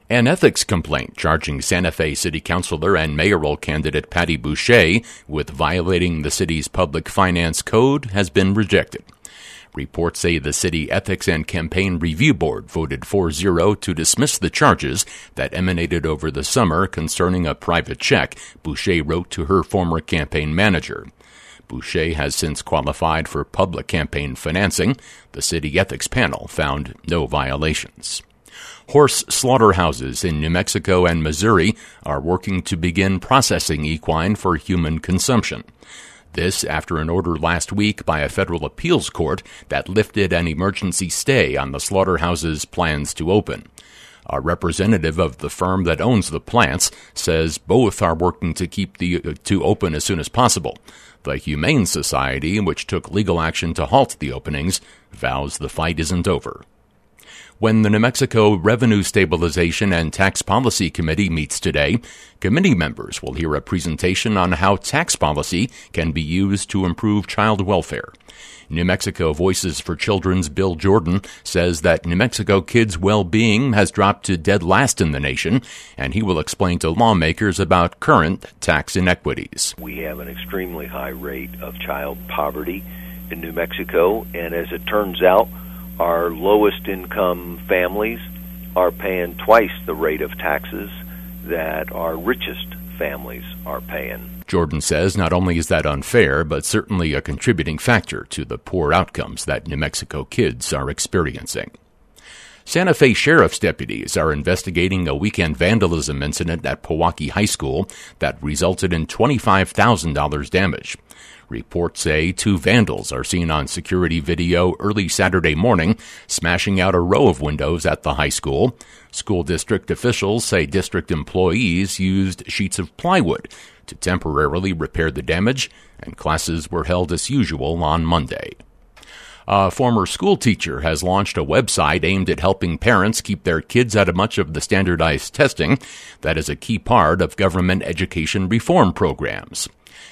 An ethics complaint charging Santa Fe City Councilor and mayoral candidate Patty Boucher with violating the city's public finance code has been rejected. Reports say the City Ethics and Campaign Review Board voted 4-0 to dismiss the charges that emanated over the summer concerning a private check Boucher wrote to her former campaign manager. Boucher has since qualified for public campaign financing. The City Ethics Panel found no violations. Horse slaughterhouses in New Mexico and Missouri are working to begin processing equine for human consumption. This after an order last week by a federal appeals court that lifted an emergency stay on the slaughterhouse's plans to open. A representative of the firm that owns the plants says both are working to keep to open as soon as possible. The Humane Society, which took legal action to halt the openings, vows the fight isn't over. When the New Mexico Revenue Stabilization and Tax Policy Committee meets today, committee members will hear a presentation on how tax policy can be used to improve child welfare. New Mexico Voices for Children's Bill Jordan says that New Mexico kids' well-being has dropped to dead last in the nation, and he will explain to lawmakers about current tax inequities. We have an extremely high rate of child poverty in New Mexico, and as it turns out, our lowest income families are paying twice the rate of taxes that our richest families are paying. Jordan says not only is that unfair, but certainly a contributing factor to the poor outcomes that New Mexico kids are experiencing. Santa Fe Sheriff's deputies are investigating a weekend vandalism incident at Pewaukee High School that resulted in $25,000 damage. Reports say 2 vandals are seen on security video early Saturday morning, smashing out a row of windows at the high school. School district officials say district employees used sheets of plywood to temporarily repair the damage, and classes were held as usual on Monday. A former school teacher has launched a website aimed at helping parents keep their kids out of much of the standardized testing that is a key part of government education reform programs.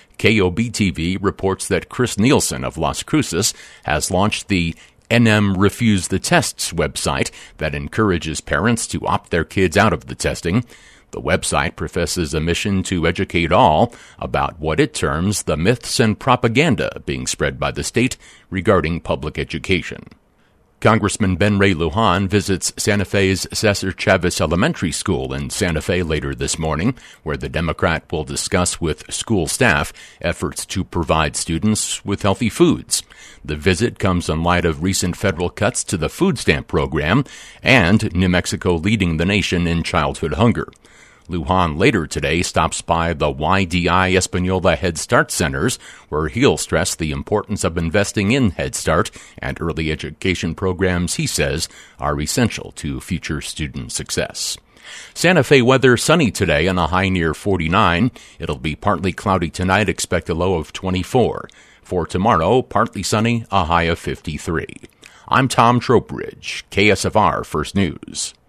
KOB-TV reports that Chris Nielsen of Las Cruces has launched the NM Refuse the Tests website that encourages parents to opt their kids out of the testing. The website professes a mission to educate all about what it terms the myths and propaganda being spread by the state regarding public education. Congressman Ben Ray Lujan visits Santa Fe's Cesar Chavez Elementary School in Santa Fe later this morning, where the Democrat will discuss with school staff efforts to provide students with healthy foods. The visit comes in light of recent federal cuts to the food stamp program and New Mexico leading the nation in childhood hunger. Lujan later today stops by the YDI Espanola Head Start Centers, where he'll stress the importance of investing in Head Start and early education programs he says are essential to future student success. Santa Fe weather sunny today and a high near 49. It'll be partly cloudy tonight, expect a low of 24. For tomorrow, partly sunny, a high of 53. I'm Tom Trowbridge, KSFR First News.